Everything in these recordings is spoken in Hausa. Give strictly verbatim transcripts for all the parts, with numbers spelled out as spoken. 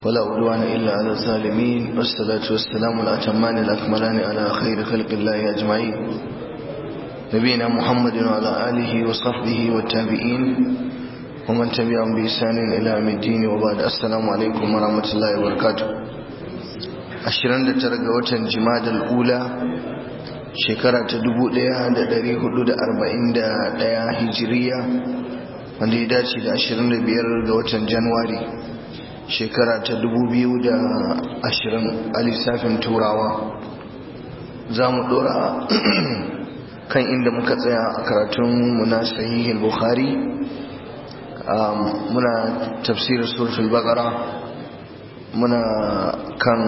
ولا عدوان إلا على الظالمين والصلاة والسلام الأتمان الأكملان على خير خلق الله أجمعين نبينا محمد وعلى آله وصحبه والتابعين ومن تبعهم بإحسان إلى يوم الدين وبعد. السلام عليكم ورحمة الله وبركاته. ashirin da tara ga watan Jimadal Ula shekara ta dubu ɗaya da ɗari hudu da arba'in da ɗaya hijiriya, wanda ya dace da ashirin da biyar ga watan Januwari shekara ta dubu biyu da ashirin a lissafin turawa. Za mu ɗora kan inda muka tsaya a karatun muna sahihin Bukhari. Muna tafsirin suratul Baqara, muna kan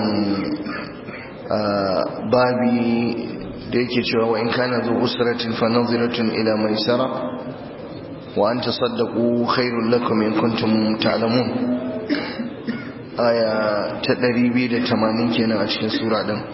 babi da yake cewa wa in kana zu usratin fa nadhiratun ila maisara wa an tasaddaqu khairul lakum in kuntum ta'lamun. Aya ta ɗari biyu da tamanin kenan a cikin sura din.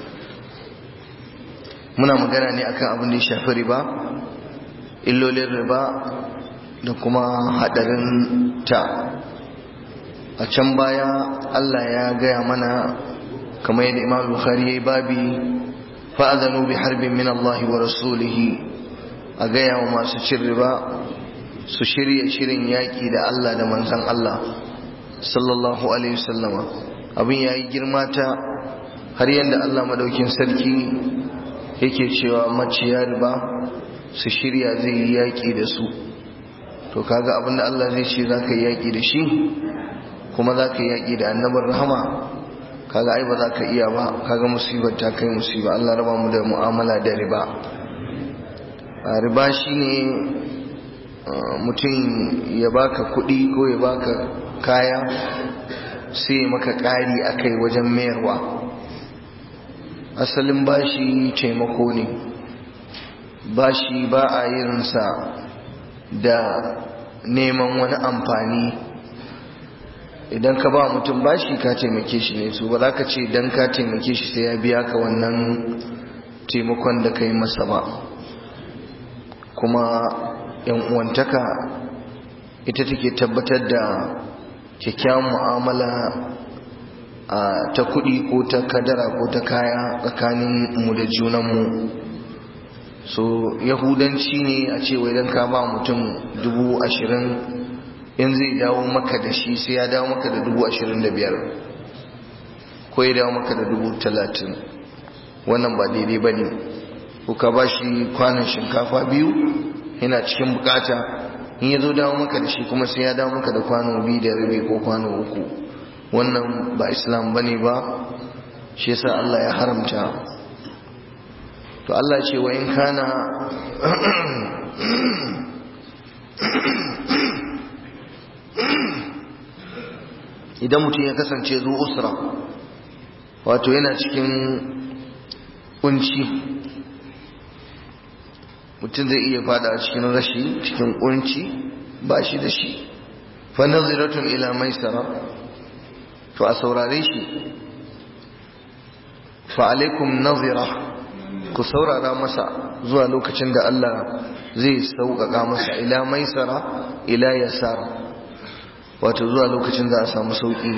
Muna magana ne akan abin da ya shafi riba, illolin riba da kuma hadarin ta. A can baya Allah ya gaya mana, kamar yadda Imam Bukhari yayi babi, fa'adhanu bi harbin min Allah wa rasulihi, a gaya wa masu cin riba su shirya shirin yaki da Allah da manzon Allah sallallahu alaihi wasallama. Abin yayi girma ta har yanda Allah madaukin sarki yake cewa maciya riba su shirya zai yi yaki da su. To kaga abin da Allah zai ce zaka yi yaki da shi, kuma za ka yi yaƙi da annabar rahama, kaga ai ba za ka iya ba. Kaga musibar ta kai musiba. Allah raba mu da mu'amala da riba. Riba shine mutum ya baka kuɗi ko ya baka kaya sai maka ƙari akai wajen mayarwa. Asalin bashi taimako ne. Bashi ba a yinsa da neman wani amfani. Idan ka ba mutum bashi ka taimake shi ne, so ba za ka ce dan ka taimake shi sai ya biya ka wannan taimakon da ka yi masa ba. Kuma yan uwantaka ita take tabbatar da kyakkyawan mu'amala ta kuɗi ko ta kadara ko ta kaya tsakanin mu da junanmu. So yahudanci ne a ce wai dan ka ba mutum dubu ashirin, in zai dawo maka da shi sai ya dawo maka da dubu ashirin da biyar, ko ya dawo maka da dubu talatin. Wannan ba daidai ba ne. Ko ka ba shi kwanan shinkafa biyu, yana cikin bukata, in ya zo dawo maka da shi kuma sai ya dawo maka da kwano biyu da rabi ko kwano uku. Wannan ba Islam ba ne ba, shi yasa Allah ya haramta. To Allah ce wa in kana idan mutum ya kasance zu usra, wato yana cikin kunci, mutum zai iya fada cikin rashi, cikin kunci, ba shi da shi, fa naziratun ila maisara, to a saurare shi. Fa alaikum nazira, ku saurara masa zuwa lokacin da Allah zai sauƙaƙa masa. Ila maisara, ila yasar, wato zuwa lokacin za a samu sauƙi.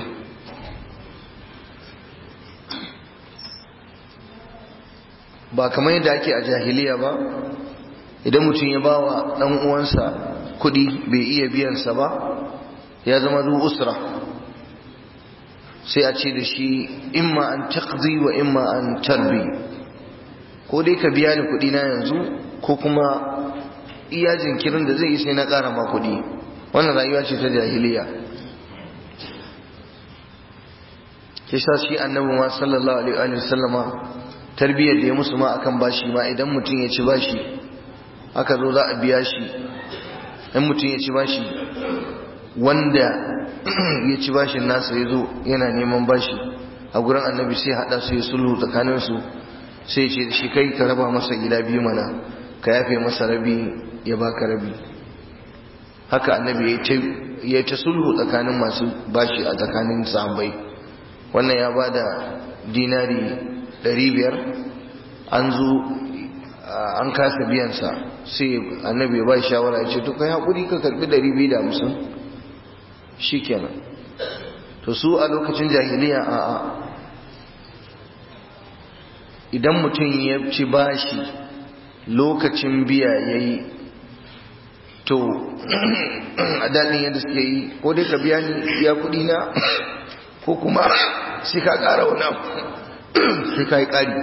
Ba kamar yadda ake a jahiliya ba, idan mutum ya ba wa ɗan uwansa kuɗi bai iya biyansa ba, ya zama zu usra, sai a ce da shi imma an taqdi wa imma an tarbi, ko dai ka biya ni kuɗi na yanzu, ko kuma iya jinkirin da zai yi sai na ƙara ma kuɗi. Wannan rayuwa ce ta jahiliya. kisa shi annabi ma sallallahu alaihi wa sallama tarbiyyar da ya musu ma akan bashi ma, idan mutum ya ci bashi aka zo za a biya shi, in mutum ya ci bashi, wanda ya ci bashin nasa ya zo yana neman bashi a gurin annabi, sai haɗa su ya sulhu tsakaninsu, sai ce da shi kai ka raba masa gida biyu mana, ka yafe masa rabi ya baka rabi. Haka annabi ya ta sulhu tsakanin masu bashi a tsakanin sahabbai. Wannan ya ba da dinari ɗari biyar, an zo an kasa biyansa, sai annabi ya ba shi shawara ya ce to kai haƙuri ka karɓi ɗari biyu da hamsin, shi kenan. to su a lokacin jahiliya a'a, idan mutum ya ci bashi lokacin biya yayi to a daɗin yadda suke yi ko dai ka biya ni biya kuɗi na ko kuma sai ka ƙara wani abu sai ka yi ƙari.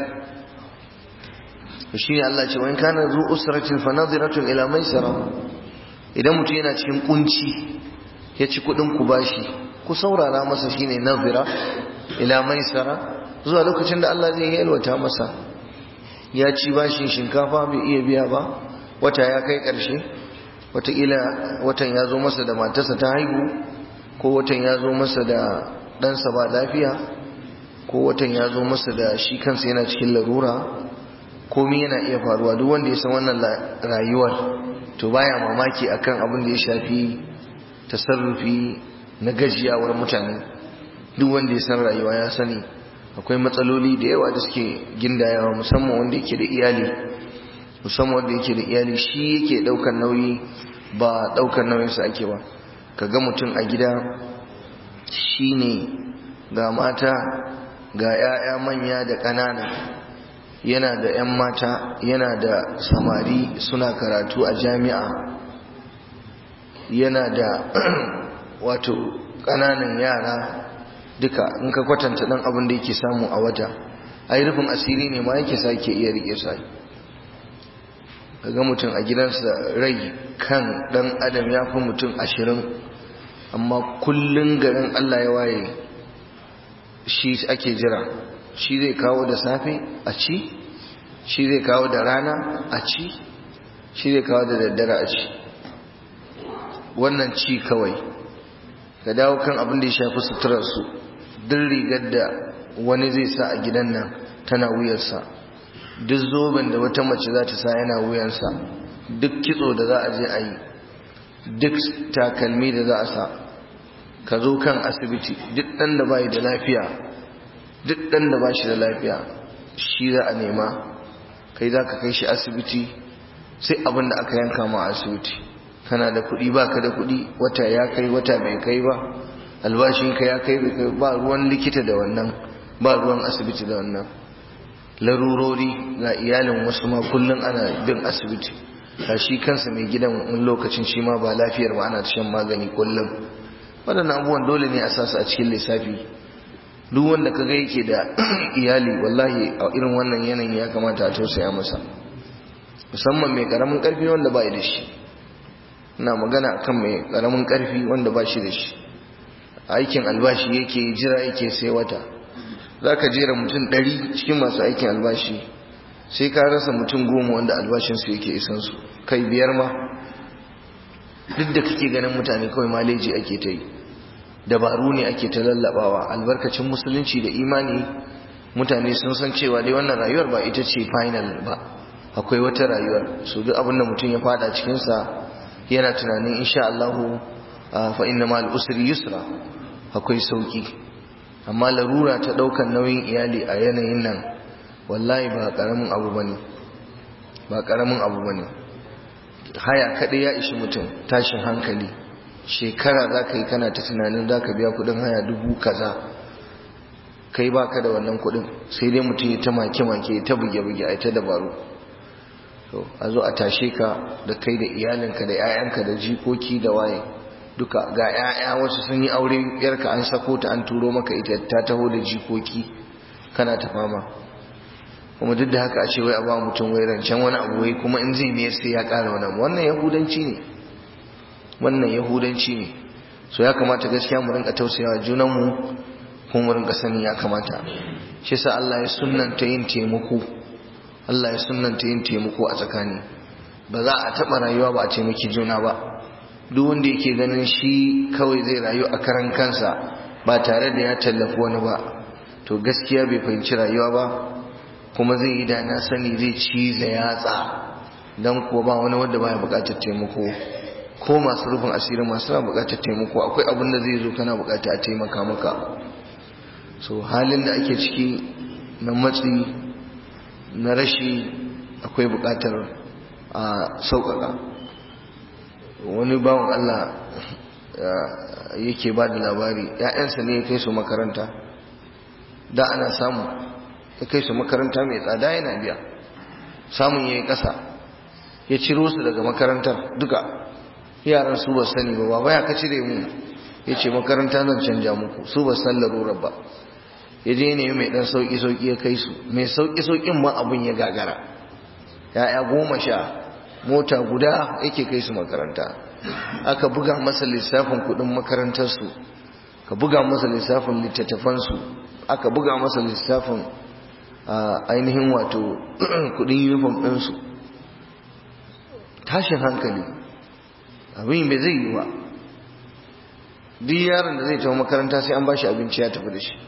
shi ne Allah ce wa in kana zu usratin fa nadhiratun ila maisara, idan mutum yana cikin kunci ya ci kuɗin ku bashi ku saurara masa, shine nadhira ila maisara, zuwa lokacin da Allah zai yalwata masa. ya ci bashin shinkafa bai iya biya ba, wata ya kai ƙarshe, wataƙila watan ya zo masa da matarsa ta haihu, ko watan ya zo masa da ɗansa ba lafiya, ko watan ya zo masa da shi kansa yana cikin larura, komi yana iya faruwa. duk wanda ya san wannan rayuwar to baya mamaki akan abin da ya shafi tasarrufi na gajiyawar mutane. duk wanda ya san rayuwa ya sani akwai matsaloli da yawa da suke gindayawa, musamman wanda yake da iyali musamman wanda yake da iyali shi yake daukar nauyi, ba daukar nauyinsa ake ba. kaga mutum a gida shine ga mata ga 'ya'ya manya da ƙanana, yana da 'yan mata yana da samari suna karatu a jami'a, yana da wato ƙananan yara, duka in ka kwatanta dan abin da yake samu a wata, ai rufin asiri ne ma yake sake iya rike sai. kaga mutum a gidansa rai kan dan adam ya fi mutum ashirin, amma kullun garin Allah ya waye shi ake jira. shi zai kawo da safe a ci, shi zai kawo da rana a ci, shi zai kawo da daddare a ci. wannan ci kawai. ka dawo kan abin da ya shafi suturarsu, duk rigar da wani zai sa a gidan nan tana wuyarsa, duk zoben da wata mace za ta sa yana wuyansa, duk kitso da za a je a yi, duk takalmi da za a sa. ka zo kan asibiti, duk ɗan da bai da lafiya, duk ɗan da ba shi da lafiya shi za a nema, kai za ka kai shi asibiti, sai abin da aka yanka ma a asibiti. kana da kuɗi ba ka da kuɗi, wata ya kai wata bai kai ba, albashinka ya kai bai kai ba, ruwan likita da wannan, ba ruwan asibiti da wannan. larurori ga iyalin wasu ma kullum ana bin asibiti, ga shi kansa mai gidan wani lokacin shi ma ba lafiyar ba, ana shan magani kullum. waɗannan abubuwan dole ne a sasu a cikin lissafi. duk wanda kaga yake da iyali wallahi a irin wannan yanayin ya kamata a tausaya masa, musamman mai karamin karfi wanda ba da shi. ina magana akan mai karamin karfi wanda ba shi da shi, aikin albashi yake jira yake sai wata. zaka jera mutum ɗari cikin masu aikin albashi, sai ka rasa mutum goma wanda albashinsu yake isan su, kai biyar ma. duk da kake ganin mutane kawai maleji ake ta yi, dabaru ne ake ta lallabawa. albarkacin musulunci da imani mutane sun san cewa dai wannan rayuwar ba ita ce final ba, akwai wata rayuwar. so duk abinda mutum ya fada cikinsa yana tunanin insha Allahu fa inna ma'al usri yusra, akwai sauki. amma larura ta daukan nauyin iyali a yanayin nan wallahi ba karamin abu bane, ba karamin abu bane. haya kadai ya ishi mutum tashin hankali. shekara za ka yi kana ta tunanin za ka biya kudin haya dubu kaza, kai baka da wannan kudin, sai dai mutum ya ta make-make ta buge-buge a ta dabaru. to a zo a tashe ka da kai da iyalinka da 'ya'yanka da jikoki da waye duka. ga 'ya'ya wasu sun yi aure, yarka an sako ta an turo maka ita ta taho da jikoki, kana ta fama. kuma duk da haka a ce wai a ba mutum wai rancen wani abu, wai kuma in zai mayar sai ya ƙara wani abu. wannan yahudanci ne, wannan yahudanci ne. so ya kamata gaskiya mu rinka tausayawa junanmu, kuma mu rinka sani ya kamata. shi yasa Allah ya sunnanta yin taimako, Allah ya sunnanta yin taimako a tsakani. ba za a taɓa rayuwa ba a taimaki juna ba. duk wanda yake ganin shi kawai zai rayu a karan kansa ba tare da ya tallafi wani ba, to gaskiya bai fahimci rayuwa ba, kuma zai yi da na sani, zai ciza yatsa. dan kuwa ba wani wanda baya buƙatar taimako, ko masu rufin asiri masu na buƙatar taimako. akwai abin da zai zo kana buƙata a taimaka maka. so halin da ake ciki na matsi na rashi akwai buƙatar a sauƙaƙa. wani bawan Allah yake ba da labari ‘ya'yansa ne ya kai su makaranta da ana samu ya kai su makaranta mai tsada yana biya samun ya yi ƙasa ya ciro su daga makarantar duka yaran su ba sani ba ba ya ka cire mu ya ce makaranta zan canja muku su ba san larurar ba ya je ne mai ɗan sauƙi-sauƙi ya kai su mai sauƙi-sauƙin ma abin ya gagara ya'ya goma sha mota guda yake kai su makaranta aka buga masa lissafin kuɗin makarantarsu ka buga masa lissafin littattafansu aka buga masa lissafin ainihin wato kuɗin uniform ɗinsu tashin hankali abin bai zai yi ba duk yaron da zai tafi makaranta sai an ba shi abinci ya tafi da shi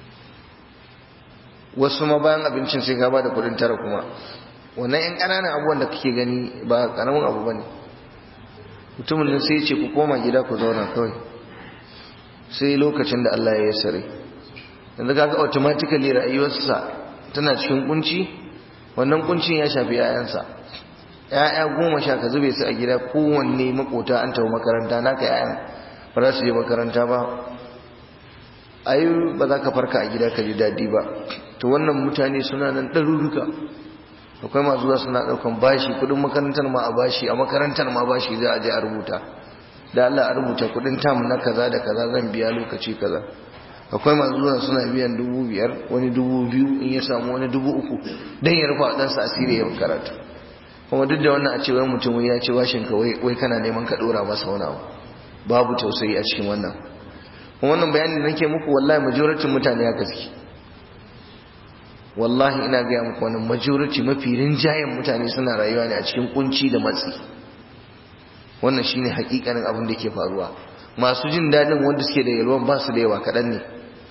wasu ma bayan abincin sai ka ba da kudin tara kuma wannan yan ƙananan abubuwan da kake gani ba ƙaramin abu ba ne mutumin nan sai ya ce ku koma gida ku zauna kawai sai lokacin da Allah ya yi sare yanzu kaga automatically rayuwarsa tana cikin kunci wannan kuncin ya shafi 'ya'yansa ‘ya'ya goma sha ka zube su a gida kowanne makota an tafi makaranta naka ‘ya'yan ba za su je makaranta ba ayi ba za ka farka a gida ka ji daɗi ba to wannan mutane suna nan ɗaruruka akwai masu zuwa suna ɗaukan bashi kuɗin makarantar ma a bashi a makarantar ma bashi za a je a rubuta da Allah a rubuta kuɗin tam na kaza da kaza zan biya lokaci kaza akwai masu zuwa suna biyan dubu biyar wani dubu biyu in ya samu wani dubu uku don ya rufa ɗansa asiri ya karatu kuma duk da wannan a ce wai mutum ya ce washin ka wai kana neman ka ɗora masa wani abu babu tausayi a cikin wannan kuma wannan bayanin da nake muku wallahi majoratin mutane ya gaske wallahi ina gaya muku wannan majority mafi rinjayen mutane suna rayuwa ne a cikin kunci da matsi wannan shine hakikanin abin da ke faruwa masu jin dadin wanda suke da yalwan ba su da yawa kaɗan ne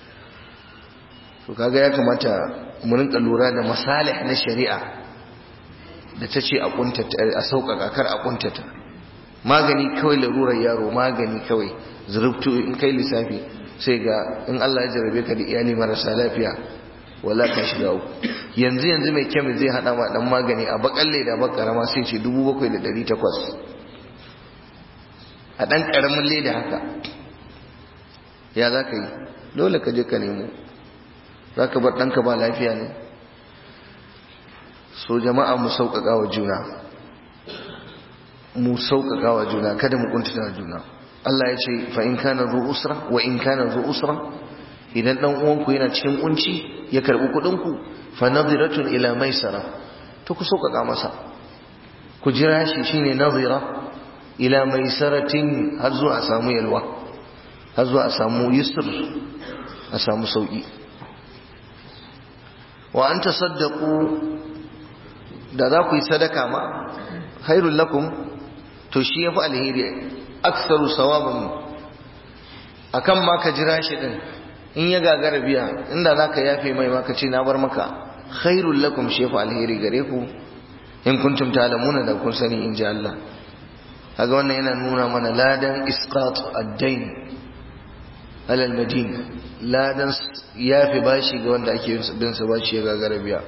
to kaga ya kamata mu rinka lura da masalih na shari'a da ta ce a kuntata a sauƙaƙa kar a kuntata magani kawai larurar yaro magani kawai zurubtu in kai lissafi sai ga in Allah ya jarabe ka da iyali marasa lafiya wala ka shiga uku yanzu yanzu mai kemis zai hada ma dan magani a bakalle da bakara ma sai ce dubu bakwai da ɗari takwas a dan karamin leda haka ya za ka yi dole ka je ka nemo za ka bar ɗanka ba lafiya ne so jama'a mu sauƙaƙa wa juna mu sauƙaƙa wa juna kada mu kuntata juna Allah ya ce fa in kana zu usra wa in kana zu usra idan dan uwanku yana cikin kunci ya karbi kudin ku fa nadhiratun ila maisara to ku sauƙaƙa masa ku jira shi shine nadhira ila maisaratin har zuwa a samu yalwa har zuwa a samu yusr a samu sauki wa an tasaddaqu da za ku yi sadaka ma khairul lakum to shi yafi alheri aksaru sawaban akan ma ka jira shi din in ya gagara biya inda zaka yafe mai ma ka ce na bar maka khairul lakum shi yafi alheri gare ku in kuntum ta'lamuna da kun sani in ji Allah kaga wannan yana nuna mana ladan isqat ad-dain ala al-madin ladan yafe bashi ga wanda ake bin sa bashi ya gagara biya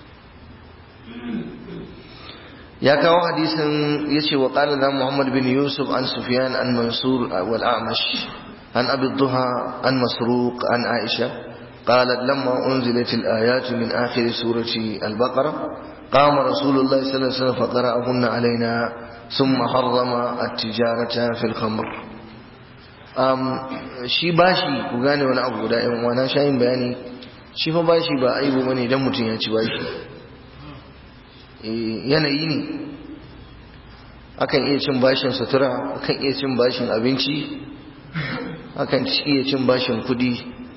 ya kawo hadisin yace wa qala da Muhammad bin Yusuf an Sufyan an Mansur wal A'mash an Abi Dhuha an Masruq an Aisha قالت لما أنزلت الآيات من آخر سورة البقرة قام رسول الله صلى الله عليه وسلم فقرأهن علينا ثم حرم التجارة في الخمر um, shi bashi ku gane wani abu guda yan wana shayin bayani shi fa bashi ba aibu bane idan mutum ya ci bashi yanayi ne akan iya cin bashin sutura akan iya cin bashin abinci akan iya cin bashin kudi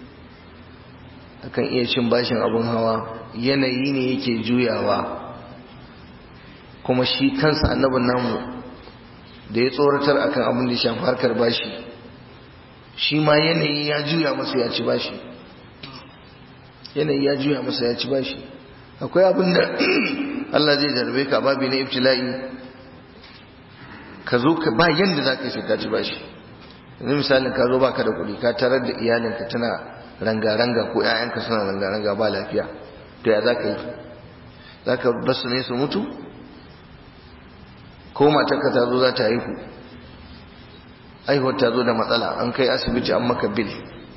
akan iya cin bashin abun hawa yanayi ne yake juyawa kuma shi kansa annabin namu da ya tsoratar akan abin da ya shafi harkar bashi shi ma yanayi ya juya masa ya ci bashi yanayi ya juya masa ya ci bashi akwai abin da Allah zai jarbe ka babi na ibtila'i ka zo ka ba yanda za ka yi sai ka ci bashi yanzu misalin ka zo baka da kuɗi ka tarar da iyalinka tana ranga-ranga ko 'ya'yanka suna ranga-ranga ba lafiya to ya za ka yi za ka basu ne su mutu ko matarka ta zo za ta haihu aihuwar ta zo da matsala, an kai asibiti an maka bil,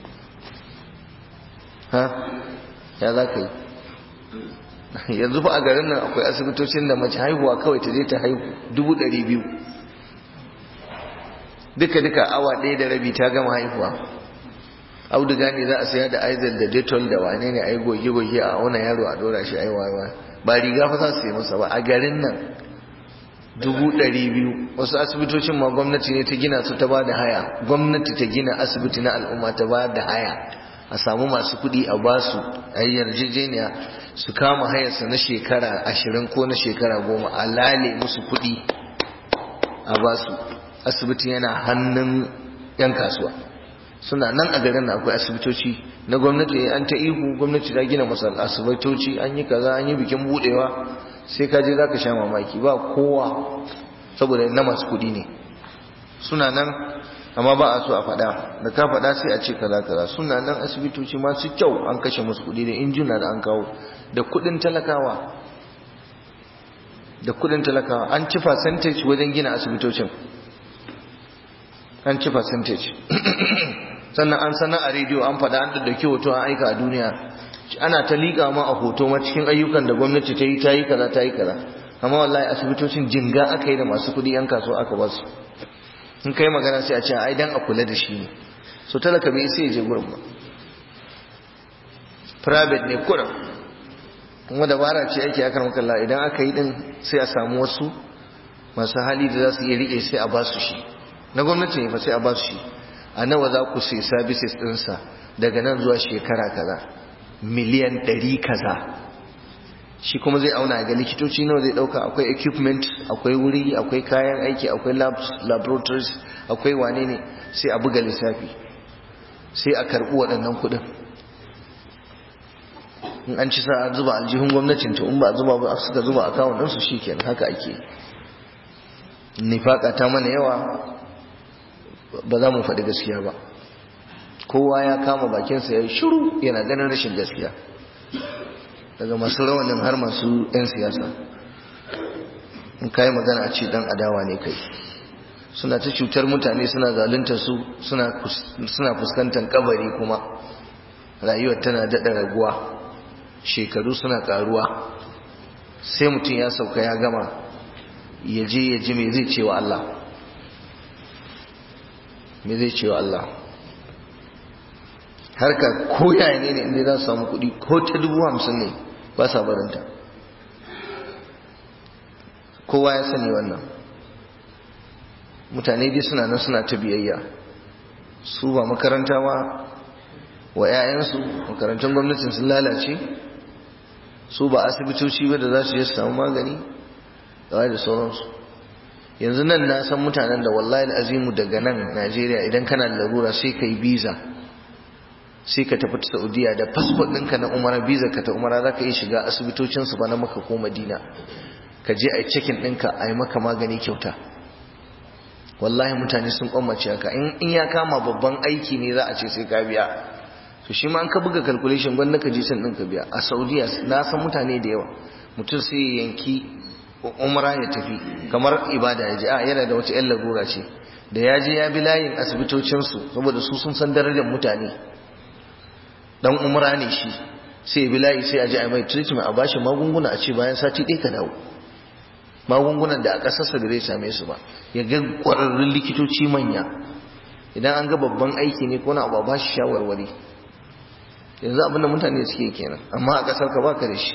ha ya za ka yi? Yanzu fa a garin nan akwai asibitocin da mace haihuwa kawai ta je ta haihu dubu ɗari biyu, duka duka awa ɗaya da rabi ta gama haihuwa. Auduga ne za a saya da aizal da detol da wane ne a yi goge-goge a auna yaro a dora shi aiwawa, ba riga fa za su yi masa ba. A garin nan dubu ɗari biyu. Wasu asibitocin ma gwamnati ne ta gina su ta ba da haya, gwamnati ta gina asibiti na al'umma ta ba da haya, a samu masu kuɗi a basu a yi yarjejeniya su kama hayarsa na shekara ashirin ko na shekara goma, a lale musu kuɗi a basu. Asibiti yana hannun 'yan kasuwa. Suna nan a garin akwai asibitoci na gwamnati, an ta ihu gwamnati ta gina masa asibitoci, an yi kaza, an yi bikin budewa, sai ka je zaka sha mamaki ba kowa, saboda na masu kuɗi ne. Suna nan amma ba a so a faɗa, da ka faɗa sai a ce kaza kaza. Suna nan asibitoci masu kyau, an kashe musu kuɗi da injina da an kawo, da kuɗin talakawa, da kuɗin talakawa. An ci percentage wajen gina asibitocin, an ci percentage. Sannan an sanar a rediyo, an faɗa, an daddauki hoto an aika a duniya, ana ta liƙa ma a hoto ma cikin ayyukan da gwamnati ta yi ta yi kaza ta yi kaza. Amma wallahi asibitocin jinga aka yi da masu kuɗi 'yan kasuwa aka ba su. In kai magana sai a ce ai dan a kula da shi ne, so talaka bai sai ya je gurin ba. Private ne kurin, kuma dabara ce ake akan makalla. Idan aka yi din sai a samu wasu masu hali da za su iya riƙe, sai a ba su shi. Na gwamnati ne fa, sai a ba su shi. A nawa za ku sai services ɗinsa daga nan zuwa shekara kaza, miliyan ɗari kaza. Shi kuma zai auna ga likitoci nawa zai ɗauka, akwai equipment, akwai wuri, akwai kayan aiki, akwai labs, laboratories, akwai wane ne, sai a buga lissafi, sai a karɓi waɗannan kuɗin. In an ci sa an zuba aljihun gwamnatin, to in ba a zuba ba suka zuba akawun ɗinsu, shi kenan, haka ake. Nifaka ta mana yawa, ba za mu faɗi gaskiya ba. Kowa ya kama bakinsa ya yi shiru, yana ganin rashin gaskiya, daga masu rawanin har masu 'yan siyasa. In kayi magana a ce dan adawa ne kai. Suna ta cutar mutane, suna zalunta su, suna fuskantar kabari, kuma rayuwar tana daɗa raguwa, shekaru suna ƙaruwa. Sai mutum ya sauka ya gama, ya je ya ji me zai ce wa Allah, me zai ce wa Allah. Harka ko yaya ne ne, inda za su samu kuɗi ko ta dubu hamsin ne ba sa barinta. Kowa ya sani wannan. Mutane dai suna nan suna ta biyayya, su ba makaranta ba wa 'ya'yansu, makarantun gwamnatin sun lalace, su ba asibitoci ba da za su je su samu magani da da sauransu. Yanzu nan na san mutanen da wallahi azimu daga nan Najeriya idan kana da larura sai ka yi visa, sai ka tafi ta Saudiya da passport ɗinka na umara, visa ka ta umara, za ka iya shiga asibitocinsu ba na Makka ko Madina, ka je a yi cekin ɗinka a yi maka magani kyauta. Wallahi mutane sun kwamace haka. In ya kama babban aiki ne za a ce sai ka biya, to shi ma an ka buga calculation gwanda ka je can ɗin ka biya. A Saudiya na san mutane da yawa, mutum sai ya yanki umra ya tafi kamar ibada, ya ji a yana da wata 'yan larura ce, da ya je ya bi layin asibitocinsu, saboda su sun san darajar mutane, dan umra ne shi, sai ya bi layi, sai a ji a mai treatment, a bashi magunguna, a ce bayan sati ɗaya ka dawo. Magungunan da a ƙasarsa da zai same su ba, ya ga ƙwararrun likitoci manya. Idan an ga babban aiki ne ko na abu, ba shi shawarwari. Yanzu abinda mutane suke kenan, amma a ƙasar ka baka da shi,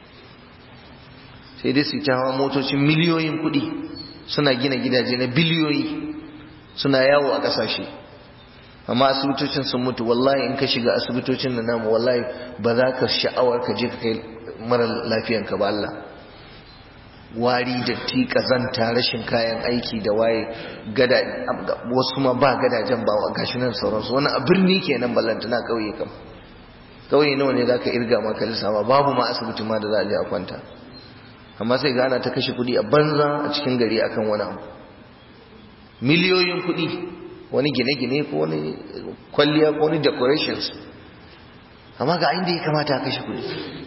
sai dai su ta hawa motocin miliyoyin kuɗi, suna gina gidaje na biliyoyi, suna yawo a ƙasashe, amma asibitocin sun mutu. Wallahi in ka shiga asibitocin da namu, wallahi ba za ka sha'awar ka je ka kai mara lafiyanka ba. Allah, wari, datti, kazanta, rashin kayan aiki da waye, gada, wasu ma ba gadajen ba, gashi nan sauransu. Wani a birni kenan, ballantana kauye kam. Kauye nawa ne za ka irga maka lissafa, babu ma asibiti ma da za a je a kwanta. Amma sai ga ana ta kashe kuɗi a banza a cikin gari akan wani abu, miliyoyin kuɗi, wani gine-gine ko wani kwalliya ko wani decorations, amma ga inda ya kamata a kashe kuɗi.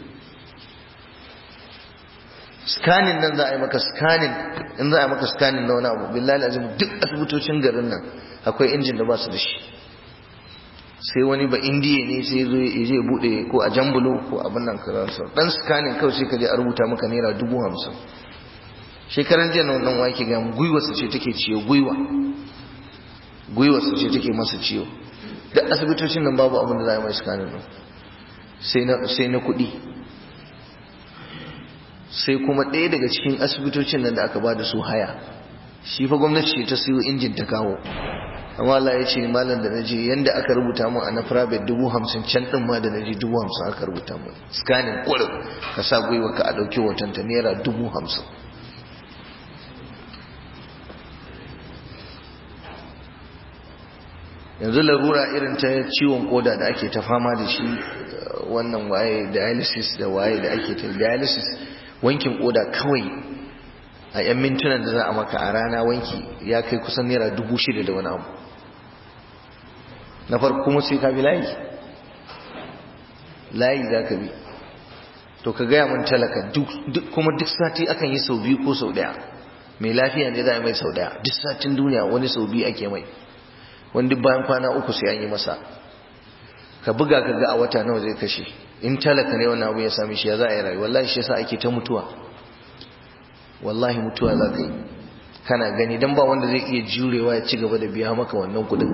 Scanning nan za a yi maka scanning, in za a yi maka scanning na wani abu, billahi azim duk asibitocin garin nan akwai injin da ba su da shi. Sai wani ba indiya ne sai zo ya je bude ko a jambulo ko abin nan karansa dan scanning kawai sai ka je a rubuta maka naira dubu hamsin. Shekaran jiya nan dan wake ga gwiwarsa ce take ciwo, gwiwa gwiwarsa ce take masa ciwo. Da asibitocin nan babu abin da za a yi mai scanning din sai na sai na kuɗi. Sai kuma ɗaya daga cikin asibitocin nan da aka ba da su haya, shi fa gwamnati ce ta siyo injin ta kawo, amma Allah ya ce malam da naje yanda aka rubuta mun a na private dubu hamsin, can din ma da naje dubu hamsin aka rubuta mun. Scanning kurin ka sa gwiwa ka a ɗauki hoton ta naira dubu hamsin. Yanzu larura irin ta ciwon koda da ake ta fama da shi, wannan waye dialysis da waye da ake ta dialysis, wankin koda kawai a yan mintunan da za a maka a rana wanki ya kai kusan naira dubu shida da wani abu. Na farko kuma sai ka bi layi layi za ka bi. To ka gaya mun talaka kuma duk sati akan yi sau biyu ko sau daya. Mai lafiya ne za a yi mai sau daya, duk satin duniya wani sau biyu ake mai, wani duk bayan kwana uku sai an yi masa. Ka buga ka ga a wata nawa zai kashe. In talaka ne wannan abu ya sami shi ya za a yi rayu. Wallahi shi yasa ake ta mutuwa, wallahi mutuwa za ka yi kana gani, dan ba wanda zai iya jurewa ya ci gaba da biya maka wannan kudin.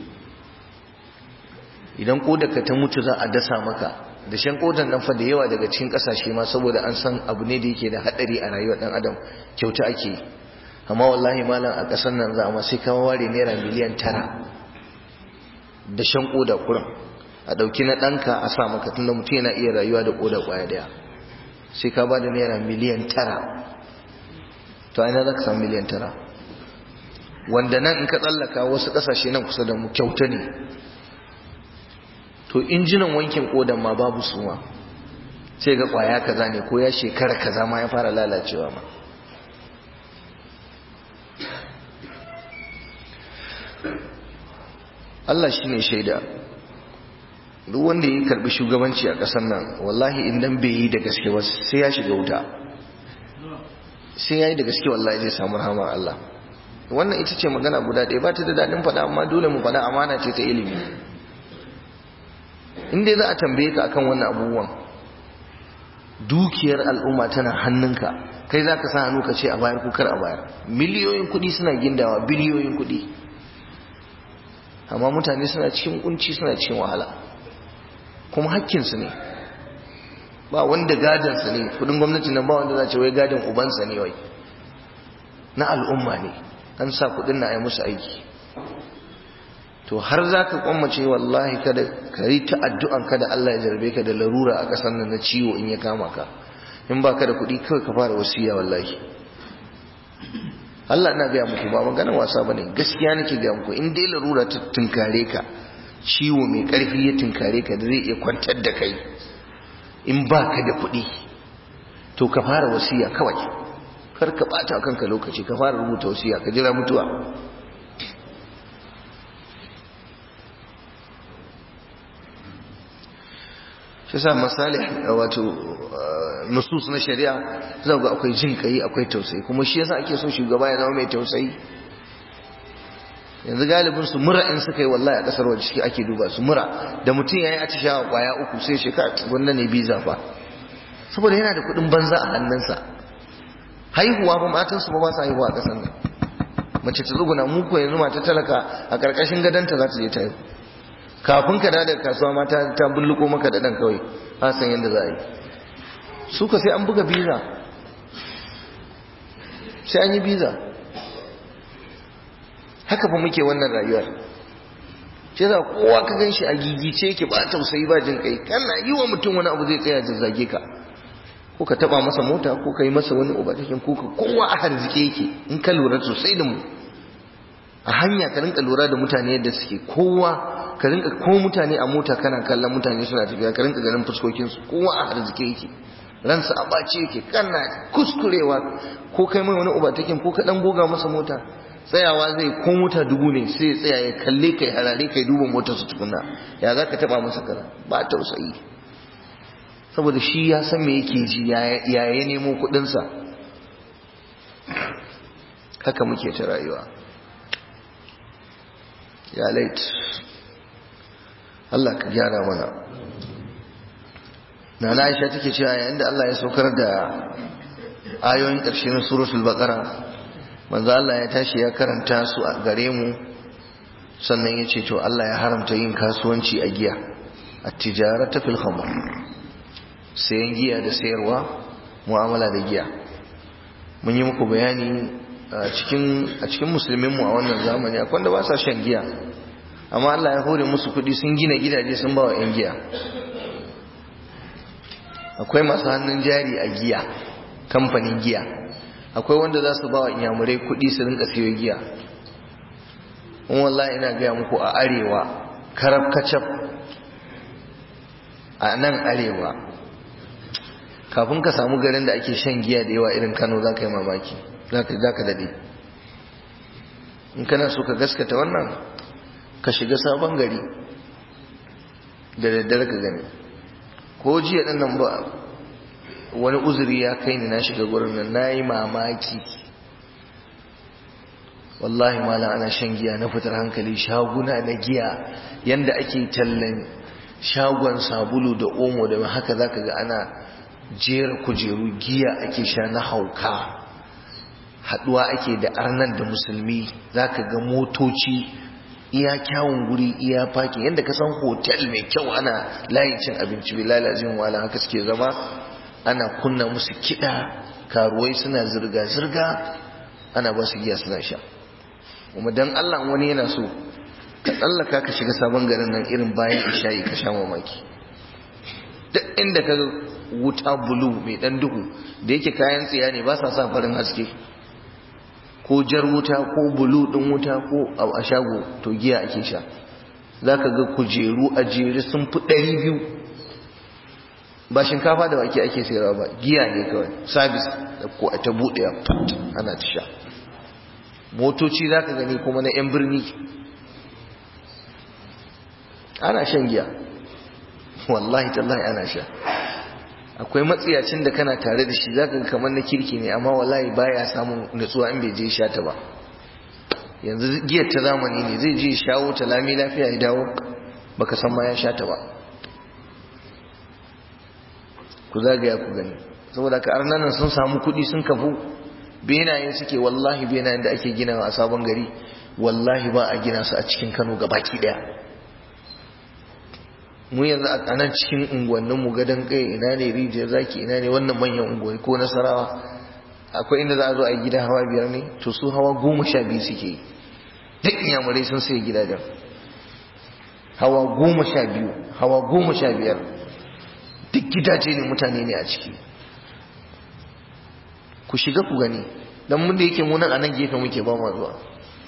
Idan kodarka ta mutu za a dasa maka, da shan kodar nan fa da yawa daga cikin kasashe ma saboda an san abu ne da yake da hadari a rayuwar dan adam, kyauta ake yi. Amma wallahi malam a kasar nan za a ma sai ka ware naira miliyan tara da shan koda kuran a dauki na danka a sa maka, tunda mutum yana iya rayuwa da koda kwaya daya, sai ka bada naira miliyan tara. To ina za ka samu miliyan tara? Wanda nan in ka tsallaka wasu kasashe nan kusa da mu kyauta ne. To injinan wankin kodan ma babu su ma, sai ga kwaya kaza ne ko ya shekara kaza ma ya fara lalacewa ma. Allah shine shaida, duk wanda ya karbi shugabanci a ƙasar nan wallahi idan bai yi da gaske ba sai ya shiga wuta, sai ya yi da gaske wallahi zai samu rahama Allah. Wannan ita ce magana guda ɗaya, ba ta da daɗin faɗa amma dole mu faɗa, amana ce ta ilimi. In dai za a tambaye ka akan wannan abubuwan, dukiyar al'umma tana hannunka, kai za ka sa hannu ka ce a bayar ko kar a bayar. Miliyoyin kuɗi suna gindawa, biliyoyin kuɗi, amma mutane suna cikin kunci, suna cikin wahala, kuma hakkinsu ne. Ba wanda gadansa ne, kudin gwamnati nan ba wanda za ce wai gadan ubansa ne, wai na al'umma ne, an sa kudin na yi musu aiki. To har za ka kwammace wallahi kada ka yi ta addu'an kada Allah ya jarbe ka da larura a ƙasar nan na ciwo in ya kama ka, in ba ka da kuɗi kawai ka fara wasiya wallahi. Allah ina gaya muku ba maganar wasa bane, gaskiya nake gaya muku. In dai larura ta tunkare ka, ciwo mai ƙarfi ya tunkare ka da zai iya kwantar da kai, in ba ka da kuɗi to ka fara wasiya kawai, kar ka ɓata kanka lokaci, ka fara rubuta wasiya, ka jira mutuwa. shi sa masalih wato nusus na shari'a za ga akwai jin kai, akwai tausayi, kuma shi yasa ake so shugaba ya zama mai tausayi. Yanzu galibin su mura in suka yi wallahi a kasar waje shi ake duba su mura, da mutum yayi atishawa kwaya uku sai shi ka wannan ne biza fa, saboda yana da kudin banza a hannunsa. Haihuwa ba matan su ba ba su haihuwa a kasar nan. Mace ta tsuguna, mu ko yanzu mata talaka a karkashin gadanta za ta je ta haihu. Kafin ka da kasuwa ma ta ta bulluko maka da dan kawai, a san yanda za a yi. Su ka sai an buga biza, sai an yi biza. Haka fa muke wannan rayuwar. Sai za kowa ka ganshi a gigice yake, ba tausayi ba jin kai. Kana yi wa mutum wani abu zai tsaya zazzage ka, ko ka taba masa mota, ko ka yi masa wani ubatakin, ko ka kowa a harzike yake. In ka lura sosai da mu a hanya, ka rinka lura da mutane yadda suke, kowa ka rinka, ko mutane a mota kana kallon mutane suna tafiya, ka rinka ganin fuskokinsu, kowa a arziki yake, ransa a ɓace yake. Kana kuskurewa ko kai mai wani ubatakin, ko ka dan goga masa mota, tsayawa zai, ko mota dubu ne sai ya tsaya ya kalle kai, harare kai, duba motar su tukunna, ya za ka taba masa kaza. Ba tausayi, saboda shi ya san me yake ji, ya ya nemo kuɗinsa. Haka muke ta rayuwa. ya lait. Allah ka gyara mana. Nana Aisha take cewa yayin da Allah ya saukar da ayoyin ƙarshe na suratul baqara, manzo Allah ya tashi ya karanta su a gare mu, sannan ya ce to Allah ya haramta yin kasuwanci a giya, at-tijaratu fil khamr, sayan giya da sayarwa, mu'amala da giya. Mun yi muku bayani a cikin a cikin musulmin mu a wannan zamani akwai wanda ba sa shan giya, amma Allah ya hore musu kuɗi sun gina gidaje sun ba wa 'yan giya. Akwai masu hannun jari a giya, kamfanin giya. Akwai wanda za su ba wa inyamurai kuɗi su rinka siyo giya. In wallahi ina gaya muku a arewa, karab kacab a nan arewa, kafin ka samu garin da ake shan giya da yawa irin Kano za ka yi mamaki, za ka daɗe. In kana so ka gaskata wannan, ka shiga sabon gari da daddare ka gani. Ko jiya ɗan nan ba wani uzuri ya kai ni na shiga gurin nan, na yi mamaki. Wallahi mala ana shan giya na fitar hankali, shaguna na giya yanda ake tallan shagon sabulu da omo da haka za ka ga ana jera kujeru, giya ake sha na hauka. Haɗuwa ake da arnan da musulmi, za ka ga motoci iya kyawun guri, iya fakin yadda ka san hotel mai kyau, ana layin cin abinci bai lalazin wala haka suke zama, ana kunna musu kiɗa, karuwai suna zirga-zirga, ana ba su giya suna sha. Kuma dan Allah wani yana so ka tsallaka ka shiga sabon garin nan irin bayan isha'i ka sha mamaki. Duk inda ka wuta bulu mai dan duhu da yake kayan tsiya ne, ba sa sa farin haske, ko jar wuta ko bulu din wuta ko a shago, to giya ake sha. Zaka ga kujeru a jere sun fi ɗari biyu, ba shinkafa da wake ake sayarwa ba, giya ne kawai, sabis da ko ta buɗe ana ta sha. Motoci zaka gani kuma na 'yan birni ana shan giya, wallahi tallahi ana sha. Akwai matsiyacin da kana tare da shi zaka ga kamar na kirki ne, amma wallahi baya samun nutsuwa in bai je sha ta ba. Yanzu giyar ta zamani ne, zai je shawo ta lami lafiya ya dawo baka san ma ya sha ta ba. Ku zagaya ku gani, saboda ka arnanan sun samu kuɗi sun kafu, benaye suke. Wallahi benayen da ake ginawa a sabon gari, wallahi ba a gina su a cikin Kano gabaki daya. Mu yanzu a nan cikin unguwanninmu gadon kai, ina ne rijiyar zaki, ina ne wannan manyan unguwanni ko Nasarawa, akwai inda za a zo a yi gida hawa biyar ne, to su hawa goma sha biyu suke yi. Duk inyamurai sun sai gidajen hawa goma sha biyu, hawa goma sha biyar, duk gidaje ne, mutane ne a ciki. Ku shiga ku gani, dan mun da yake mu nan a nan gefe muke ba ma zuwa.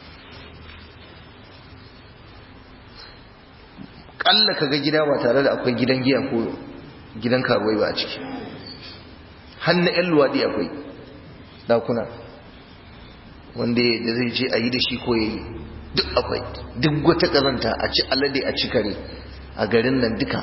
Kalla kaga gida ba tare da akwai gidan giya ko gidan karuwai ba a ciki. Hannu ƴan luwaɗi akwai dakuna wanda da zai je a yi da shi ko ya yi, duk akwai. Duk wata ƙazanta, a ci alade a ci kare a garin nan duka.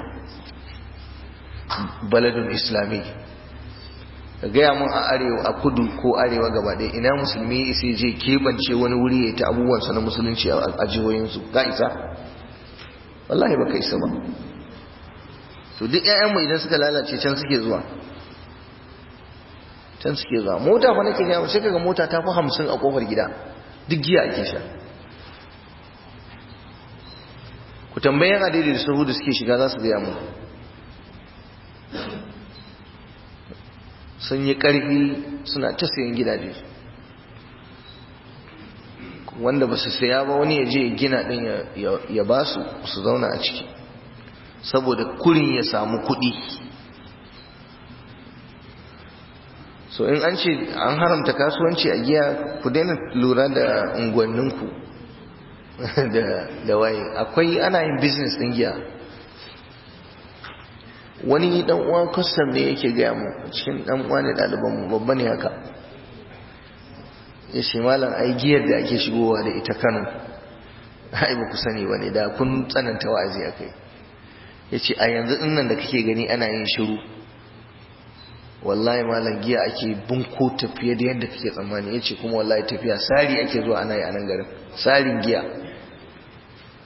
Baladun islami, ka gaya mun a arewa, a kudu ko arewa gaba ɗaya, ina musulmi sai je keɓance wani wuri ya ta abubuwansa na musulunci a jihohinsu, ka isa? Wallahi baka isa ba. To duk ƴaƴanmu idan suka lalace can suke zuwa, can suke zuwa. Mota fa nake gaya, sai kaga mota ta fi hamsin a kofar gida, duk giya ake sha. Ku tambayi yan adadi da sahu da suke shiga za su gaya mu. Sun yi ƙarfi suna ta sayan gidaje, wanda ba su saya ba wani ya je gina ɗin ya ba su su zauna a ciki, saboda kurin ya samu kuɗi. So in an ce an haramta kasuwanci a giya, ku daina lura da unguwanninku da waye. Akwai ana yin business ɗin giya. Wani dan uwan custom ne yake gaya mu, cikin dan uwa ne ɗaliban mu, babba ne haka, ya ce malam ai giyar da ake shigowa da ita Kano, ai ba ku sani ba ne, da kun tsananta wa'azi a kai. Ya ce a yanzu ɗin nan da kake gani ana yin shiru, wallahi malam giya ake bunko tafiye da yadda kake tsammani. Ya ce kuma wallahi tafiya sari ake zuwa ana yi a nan garin, sarin giya.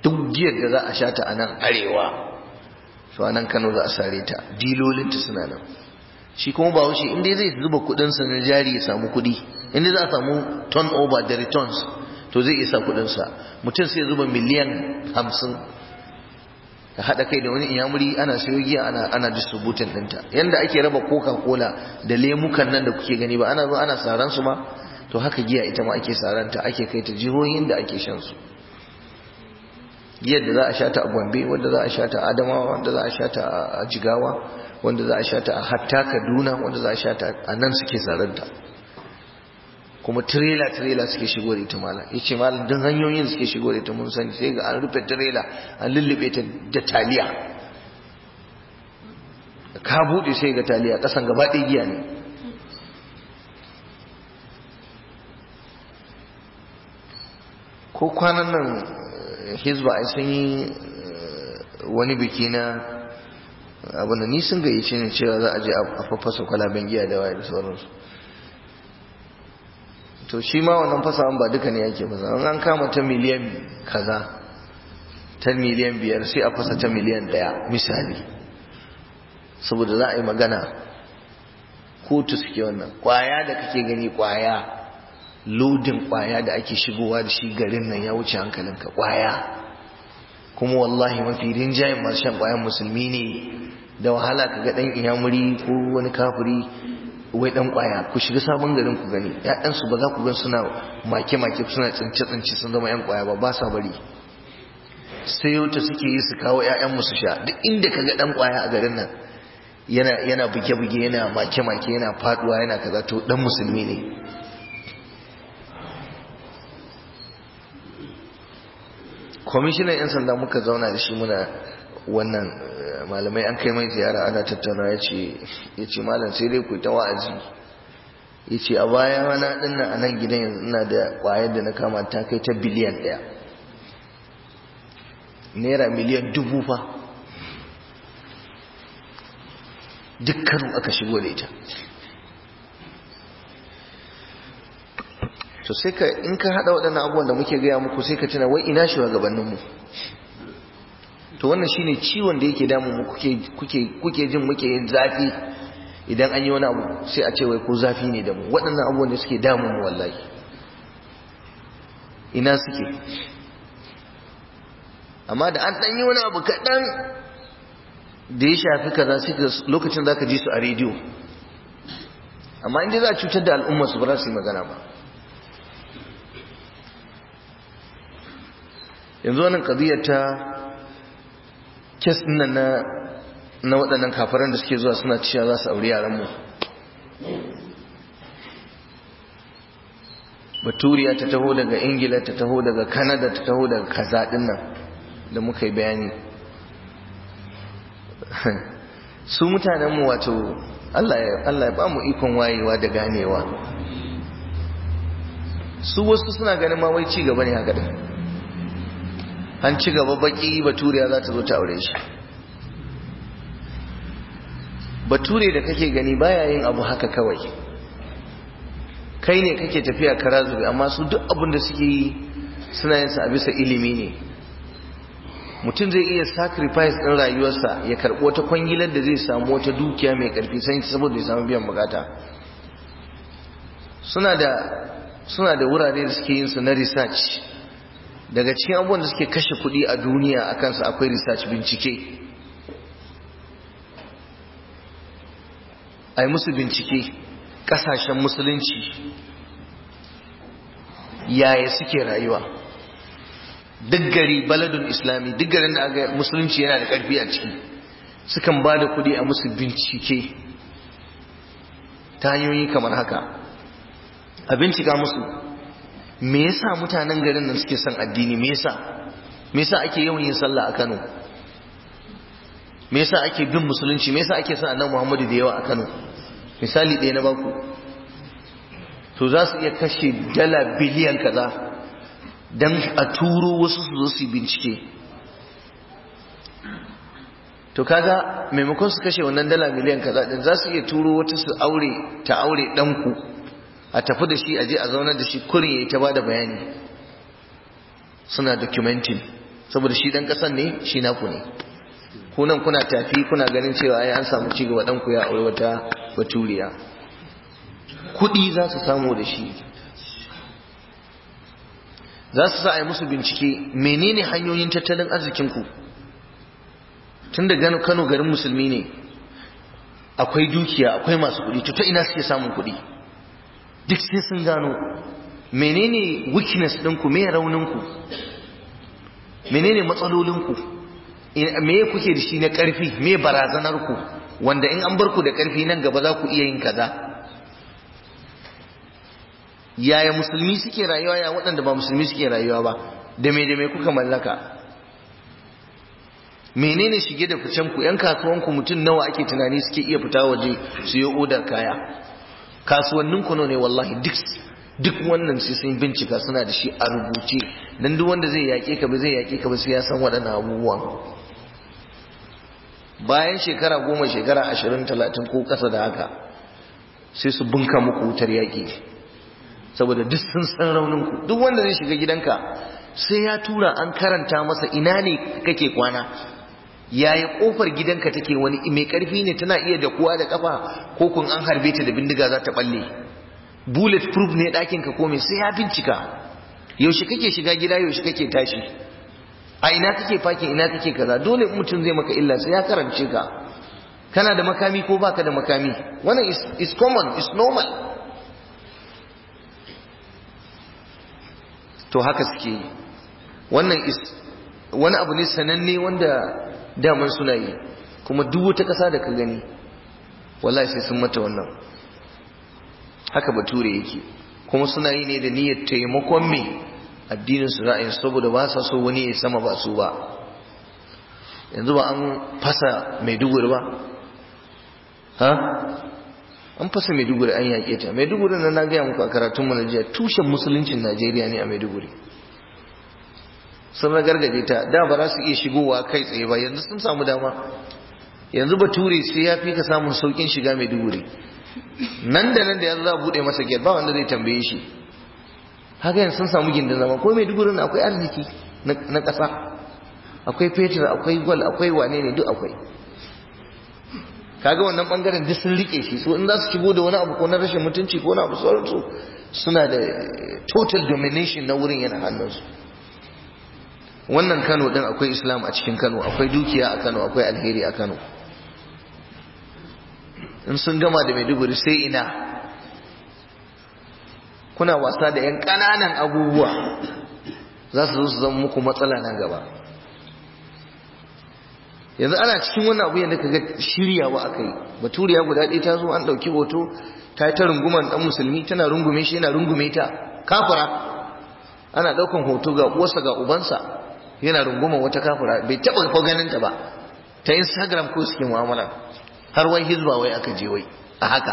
duk giyar da za a sha ta a nan arewa to a nan Kano za a sare ta, dilolinta suna nan. shi kuma ba wuce inda zai zuba kudinsa na jari ya samu kudi, inda za a samu turnover da returns to zai isa kudinsa. mutum sai zuba miliyan hamsin ka haɗa kai da wani inyamuri ana sayo giya ana ana distributing ɗinta. yanda ake raba coca cola da lemukan nan da kuke gani ba ana zo ana saran su ma, to haka giya ita ma ake saranta ake kai ta jihohin da ake shan su. giyar da za a sha ta a Gombe, wanda za a sha ta a Adamawa, wanda za a sha ta a Jigawa, wanda za a sha ta a hatta Kaduna, wanda za a sha ta a nan suke saranta. kuma trailer trailer suke shigo da ita malam. yace malam duk hanyoyin da suke shigo da ita mun sani, sai ga an rufe trailer an lullube ta da taliya, ka bude sai ga taliya kasan gaba ɗaya giya ne. ko kwanan nan Hizba ai sun yi wani biki na abin da ni sun gayyace ne cewa za a je a fafasa kwalaben giya da waye da sauransu. to shi ma wannan fasawan ba duka ne yake fasa, an kama ta miliyan kaza, ta miliyan biyar sai a fasa ta miliyan daya misali, saboda za a yi magana kotu suke. wannan kwaya da kake gani, kwaya lodin kwaya da ake shigowa da shi garin nan ya wuce hankalinka. kwaya kuma wallahi mafi rinjayen masu shan kwayan musulmi ne, da wahala ka ga dan iyamuri ko wani kafiri wai dan kwaya. ku shiga sabon garin ku gani ƴaƴansu ba za ku ga suna make-make suna tsince-tsince sun zama ƴan kwaya ba, ba sa bari. sai yauta suke yi su kawo ƴaƴan musu sha. duk inda ka ga dan kwaya a garin nan yana yana buge-buge yana make-make yana faduwa yana kaza, to dan musulmi ne. kwamishinan 'yan sanda muka zauna da shi muna wannan malamai an kai mai ziyara ana tattauna, ya ce malam sai dai ku ta wa'azi. ya ce a baya wana dinnan a nan gidan yanzu ina da kwayar da na kama ta kai ta biliyan ɗaya, naira miliyan dubu fa, dukkan aka shigo da ita. to sai ka in ka hada waɗannan abubuwan da muke gaya muku sai ka tuna wai ina shugabanninmu. to wannan shine ciwon da yake damu mu, kuke kuke kuke jin muke yin zafi idan an yi wani abu sai a ce wai ko zafi ne da mu. waɗannan abubuwan da suke damu mu wallahi ina suke? amma da an ɗan yi wani abu kaɗan da ya shafi kaza sai lokacin za ka ji su a rediyo, amma inda za a cutar da al'umma su ba za su yi magana ba. yanzu wannan qadiyar ta kes din nan na na waɗannan kafiran da suke zuwa suna cewa za su aure yaran mu. Baturiya ta taho daga Ingila, ta taho daga Canada, ta taho daga kaza din nan da muka yi bayani. su mutanen mu wato Allah ya Allah ya ba mu ikon wayewa da ganewa. su wasu suna ganin ma wai ci gaba ne haka din. an ci gaba baki baturiya za ta zo ta aure shi. bature da kake gani baya yin abu haka kawai, kai ne kake tafiya kara zube, amma su duk abin da suke yi suna yin sa a bisa ilimi ne. mutum zai iya sacrifice din rayuwarsa ya karɓo wata kwangilar da zai samu wata dukiya mai ƙarfi sai saboda ya samu biyan bukata. suna da suna da wurare da suke yin su na research. daga cikin abubuwan da suke kashe kuɗi a duniya a kansu akwai research, bincike. a yi musu bincike ƙasashen musulunci yaya suke rayuwa. duk gari baladun islami, duk garin da aga musulunci yana da ƙarfi a ciki, sukan ba da kuɗi a musu bincike ta hanyoyi kamar haka. a bincika musu me yasa mutanen garin nan suke son addini, me yasa me yasa ake yawan yin sallah a Kano, me yasa ake bin musulunci, me yasa ake son annabi Muhammadu da yawa a Kano. misali ɗaya na baku, to za su iya kashe dala biliyan kaza dan a turo wasu su zo su bincike. to kaga maimakon su kashe wannan dala miliyan kaza din, za su iya turo wata su aure ta aure ɗanku, a tafi da shi aje a zaunar da shi kurin yayi ta bada bayani, suna documenting saboda shi dan kasan ne shi naku ne. Ku nan kuna tafi kuna ganin cewa ai an samu ci gaba, dan ku ya aure wata baturiya, kuɗi za su samu da shi, za su sa a yi musu bincike menene hanyoyin tattalin arzikinku. Tun da Kano garin musulmi ne, akwai dukiya, akwai masu kuɗi, to ta ina suke samun kuɗi? Duk sai sun gano menene weakness ɗinku, me rauninku, menene matsalolinku, me kuke da shi na ƙarfi, me barazanarku, wanda in an bar ku da ƙarfi nan gaba za ku iya yin kaza. Yaya musulmi suke rayuwa, ya waɗanda ba musulmi suke rayuwa ba, da me da me kuka mallaka, menene shige da ficen ku? Yan kasuwan ku mutum nawa ake tunani suke iya fita waje su yi odar kaya? Kasuwannin ku ne wallahi, duk duk wannan sai sun bincika, suna da shi a rubuce, dan duk wanda zai yake ka ba zai yake ka ba sai ya san waɗannan abubuwan. Bayan shekara goma, shekara ashirin, talatin ko ƙasa da haka, sai su bunka muku wutar yaƙi, saboda duk sun san rauninku. Duk wanda zai shiga gidanka sai ya tura an karanta masa ina ne kake kwana, yaya kofar gidanka take, wani mai karfi ne, tana iya da kuwa da kafa, ko kun an harbe ta da bindiga za ta balle, bullet proof ne ɗakin ka komai, sai ya bincika. Yaushe kake shiga gida, yaushe kake tashi, a ina kake fakin, ina kake kaza. Dole mutum zai maka illa sai ya karance ka, kana da makami ko baka da makami. Wannan is, is common, is normal. To haka suke yi. Wannan is wani abu ne sananne wanda daman suna yi, kuma duk wata ƙasa da ka gani wallahi sai sun mata wannan. Haka bature yake, kuma suna yi ne da niyyar taimakon me addinin su, ra'ayin, saboda ba sa so wani ya sama ba su ba. Yanzu ba an fasa Maiduguri ba, ha an fasa Maiduguri, an yaƙe ta. Maiduguri na na gaya muku a karatun mu na jiya, tushen musuluncin Najeriya ne a Maiduguri. Sun ragargaje ta, da ba za su iya shigowa kai tsaye ba, yanzu sun samu dama. Yanzu bature sai ya fi ka samun saukin shiga Maiduguri, nan da nan da yanzu za a buɗe masa gate ba wanda zai tambaye shi. Haka yanzu sun samu gindin zama. Ko Maiduguri na akwai arziki na ƙasa, akwai fetur, akwai gwal, akwai wane ne, duk akwai. Kaga wannan bangaren duk sun rike shi, so in za su shigo da wani abu ko na rashin mutunci ko na abu sauransu, suna da total domination na wurin yana hannunsu. Wannan Kano din akwai Islam a cikin Kano, akwai dukiya a Kano, akwai alheri a Kano. In sun gama da Maiduguri sai ina? Kuna wasa da yan ƙananan abubuwa, za su zo su zama muku matsala nan gaba. Yanzu ana cikin wannan abu yadda kaga shiryawa akai, baturiya guda ɗaya ta zo an ɗauki hoto, ta yi ta runguman ɗan musulmi, tana rungume shi yana rungume ta, kafira. Ana ɗaukan hoto ga uwarsa ga ubansa yana runguman wata kafira, bai taɓa ko ganin ta ba, ta Instagram ko suke mu'amala, har wai hizba wai aka je wai a haka.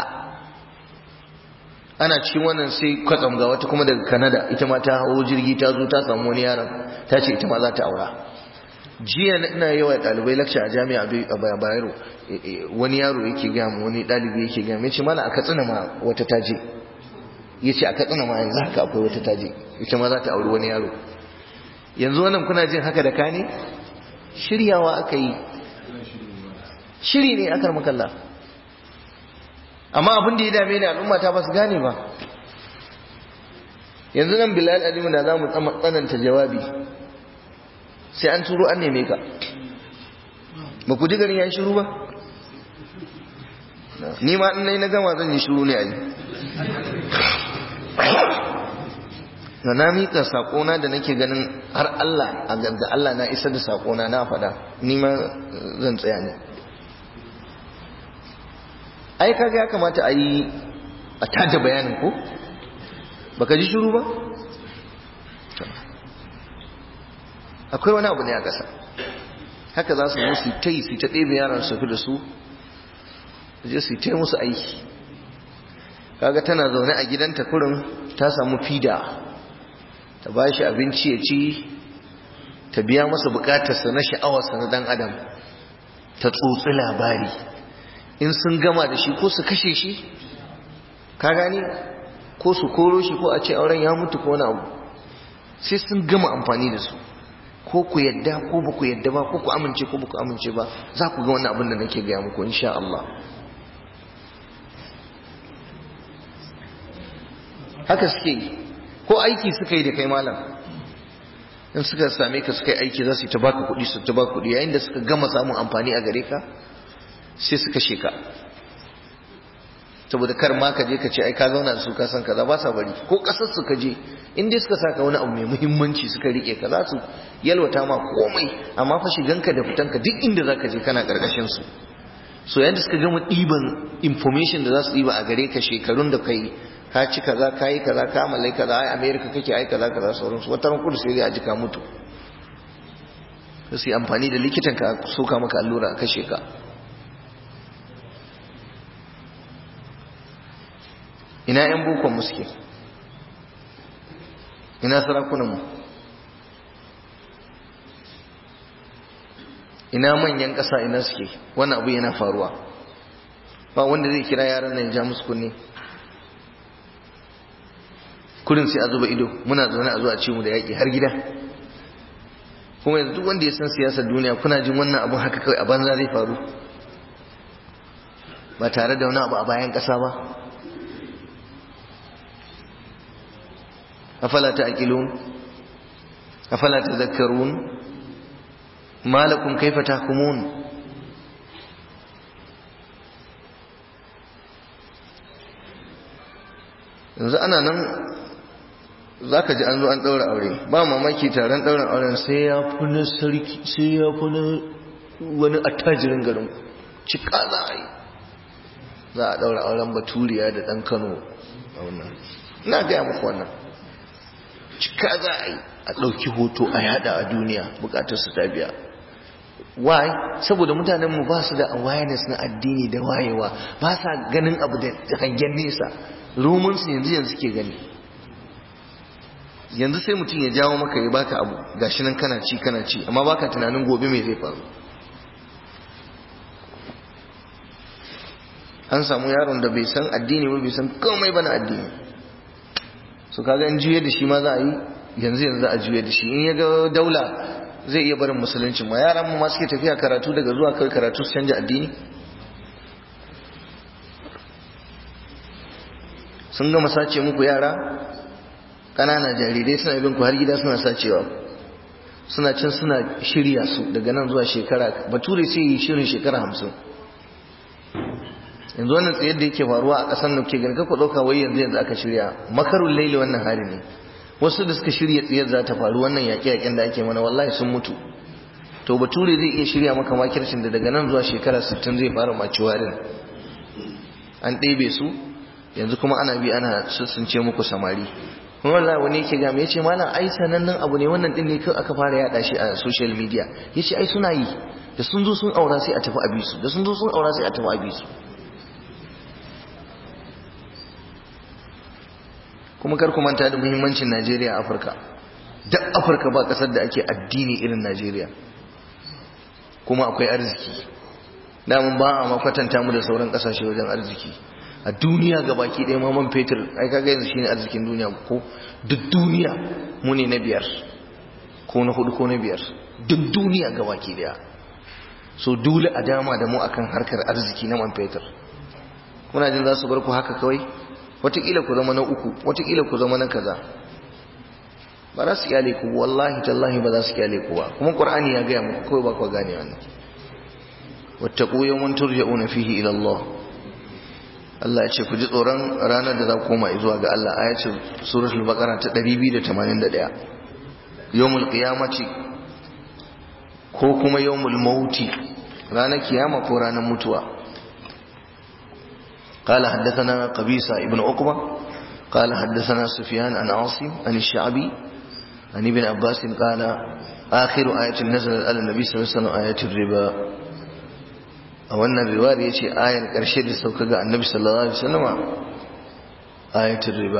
Ana cikin wannan sai kwatsam ga wata kuma daga Canada, ita ma ta hawo jirgi ta zo ta samu wani yaron, ta ce ita ma za ta aura. Jiya ina yawa ɗalibai lakca a jami'a a Bayero, wani yaro yake gaya mu, wani ɗalibi yake gaya mu, ya ce mana a Katsina ma wata taje, ya ce a Katsina ma yanzu haka akwai wata taje, ita ma za ta auri wani yaro. Yanzu wannan kuna jin haka da ka ne? Shiryawa aka yi, shiri ne akar makalla. Amma abin da ya dame ni al'umma ta ba su gane ba. Yanzu nan Bilal Alimu da za mu tsananta jawabi, sai an turo an neme ka. Ba ku ji garin ya yi shiru ba? Ni ma in na gama zan yi shiru ne a yi. Na na miƙa saƙona da nake ganin har Allah, a ga Allah na isar da saƙona na faɗa, ni ma zan tsaya ne. Ai kaga ya kamata a yi a tada bayanin ko? Baka ji shiru ba? Akwai wani abu ne a ƙasa. Haka za su zo su ta yi su ta ɗebe yaran su fi da su, je su ta musu aiki. Kaga tana zaune a gidanta kurin ta samu fida, ta ba shi abinci ya ci, ta biya masa bukatarsa na sha'awarsa na dan adam, ta tsotsi labari. In sun gama da shi ko su kashe shi, ka gani, ko su koro shi, ko a ce auren ya mutu ko wani abu, sai sun gama amfani da su. ko ku yadda ko ba ku yadda ba, ko ku amince ko ba ku amince ba, za ku ga wannan abin da nake gaya muku insha Allah. haka suke yi, ko aiki suka yi da kai malam, in suka same ka suka yi aiki za su yi ta baka kuɗi su ta baka kuɗi, yayin da suka gama samun amfani a gare ka sai su kashe ka, saboda kar ma ka je ka ce ai ka zauna da su ka san kaza, ba sa bari. ko kasar su ka je in dai suka saka wani abu mai muhimmanci suka rike ka, za su yalwata ma komai, amma fa shiganka da fitanka duk inda zaka je kana karkashin su. so yayin da suka gama ɗiban information da za su ɗiba a gare ka, shekarun da kai ka ci kaza, ka yi kaza, ka mallai kaza, ai America kake, ai kaza kaza sauransu, wata ran kudu sai ya ji ka mutu, sai amfani da likitan ka soka maka allura a kashe ka. ina yan bukon mu suke, ina sarakunan mu, ina manyan ƙasa ina suke? wannan abu yana faruwa, ba wanda zai kira yaran nan ja musu kunne. kurin sai a zuba ido, muna zaune a zo a ce mu da yaƙi har gida. kuma yanzu duk wanda ya san siyasar duniya, kuna jin wannan abun haka kawai a banza zai faru ba tare da wani abu a bayan ƙasa ba. afala ta'qilun afala tadhakkarun ma lakum kayfa tahkumun. yanzu ana nan zaka ji an zo an daura aure, ba mamaki taron daurin auren sai ya fi na sarki, sai ya fi na wani attajirin garin, cika za a yi, za a daura auren baturiya da dan Kano a wannan, ina gaya muku wannan, cika za a yi, a ɗauki hoto a yada a duniya, bukatar su ta biya. why? saboda mutanenmu ba su da awareness na addini da wayewa, ba sa ganin abu da hangen nesa, romansu yanzu yanzu ke gani. yanzu sai mutum ya jawo maka ya baka abu gashi nan kana ci kana ci, amma baka tunanin gobe me zai faru. an samu yaron da bai san addini ba, bai san komai ba na addini, so kaga in juye da shi ma za a yi, yanzu yanzu a juye da shi. in ya ga daula zai iya barin musulunci ma. yaran mu ma suke tafiya karatu, daga zuwa kai karatu su canja addini. sun gama sace muku yara ƙanana jarirai, suna bin ku har gida suna sacewa, suna cin suna shirya su daga nan zuwa shekara, bature sai yi shirin shekara hamsin. yanzu wannan tsayar da yake faruwa a ƙasar nan ke gani, kakwa ɗauka wai yanzu yanzu aka shirya, makarun laili wannan hali ne. wasu da suka shirya tsayar za ta faru, wannan yaƙe-yaƙen da ake mana, wallahi sun mutu. to bature zai iya shirya maka makircin da daga nan zuwa shekara sittin zai fara maciwarin. an ɗebe su yanzu kuma ana bi ana sussunce muku samari. kuma wallahi wani yake ga me yace malam ai sanannen abu ne wannan din ne kai aka fara yada shi a social media. yace ai suna yi, da sun zo sun aura sai a tafi a bisu, da sun zo sun aura sai a tafi a bisu. kuma kar ku manta da muhimmancin Najeriya a Afirka. duk Afirka ba kasar da ake addini irin Najeriya, kuma akwai arziki. da mun ba a makwatanta mu da sauran kasashe wajen arziki a duniya gabaki ɗaya. ma man fetur ai kaga yanzu shine arzikin duniya ko duk duniya mu ne na biyar ko na hudu ko na biyar duk duniya gabaki ɗaya. so dole a dama da mu akan harkar arziki na man fetur. kuna jin za su bar ku haka kawai? wataƙila ku zama na uku, wataƙila ku zama na kaza. ba za su kyale ku, wallahi tallahi ba za su kyale ku ba. kuma Qur'ani ya gaya muku, kawai ba ku gane wannan. wattaqu yawman turja'una fihi ila Allah. Allah ya ce ku ji tsoron ranar da za ku koma zuwa ga Allah. ayatul suratul baqara ta ɗari biyu da tamanin da ɗaya. yawmul qiyamati ko kuma yawmul mauti, ranar kiyama ko ranar mutuwa. قال حدثنا قبيصة ابن عقبة قال حدثنا سفيان عن عاصم عن الشعبي عن ابن عباس قال آخر آية نزلت على النبي صلى الله عليه وسلم آية الربا. a wannan riwayar yace ayar karshe da sauka ga annabi sallallahu alaihi wasallam ayatul riba.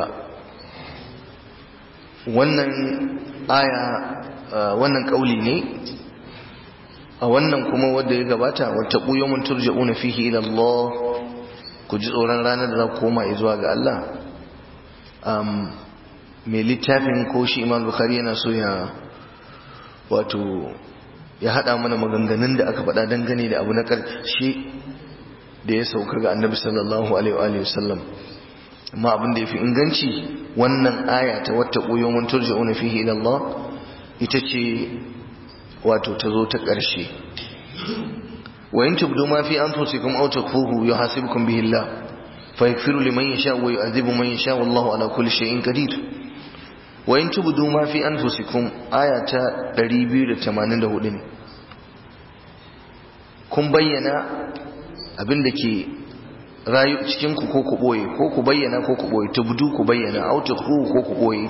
wannan aya wannan kauli ne. a wannan kuma wanda ya gabata, wattaqu yawman turja'una fihi ila Allah, ku ji tsoron ranar da za ku koma zuwa ga Allah. um mai littafin ko shi Imam Bukhari yana so ya wato ya hada mana maganganun da aka faɗa dangane da abu na ƙarshe da ya sauka ga annabi sallallahu alaihi wa sallam. amma abin da yafi inganci wannan aya ta wattaqu yawman turja'una fihi ila Allah ita ce wato ta zo ta ƙarshe. wa in tubdu ma fi anfusikum aw tukhfuhu yuhasibukum bihi Allah fa yaghfiru liman yasha wa yu'adhibu man yasha wallahu ala kulli shay'in qadir. wa in tubdu ma fi anfusikum aya ta ɗari biyu da tamanin da hudu ne. kun bayyana abin da ke rayu cikin ku ko ku boye, ko ku bayyana ko ku boye, tubdu ku bayyana aw tukhfu ko ku boye